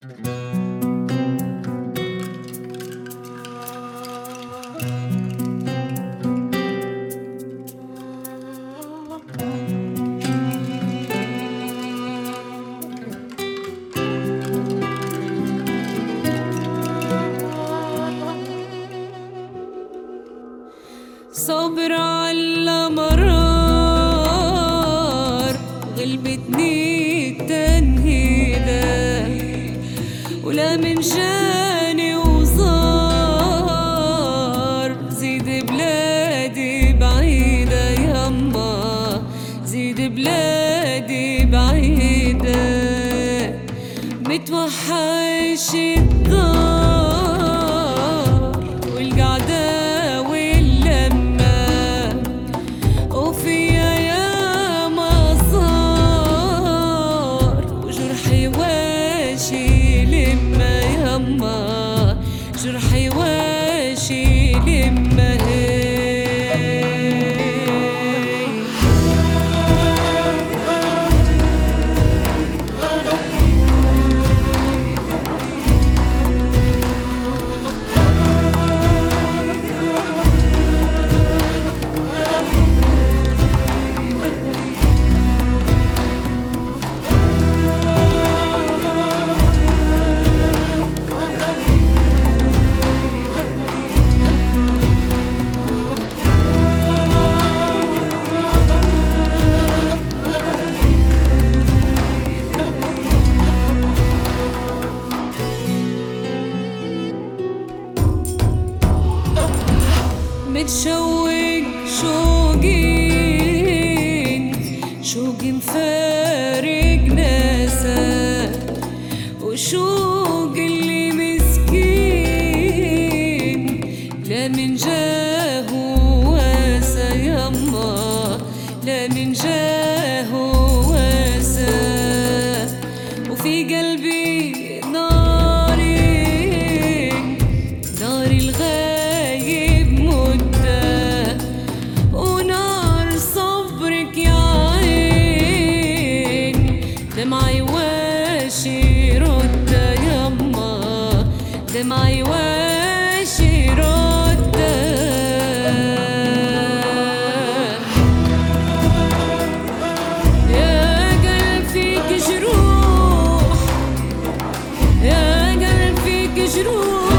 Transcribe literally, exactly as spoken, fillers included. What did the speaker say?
صبر على مرار غلبتني التنهيدة، ولا من جاني وصار زيد بلادي بعيدة يما، زيد بلادي بعيدة. متوحش الدار والقعدة جرحي واشي لما متشوق شوقين شوقي مفارق ناسا، وشوق اللي مسكين لا من جاه واسا يما، لا من جاه واسا. وفي قلبي ناري نار الغايب مدة، ونار صبرك يا عين دمعي واشي ردة يما، دمعي واشي ردة. يا قلب فيك جروح، يا قلب فيك جروح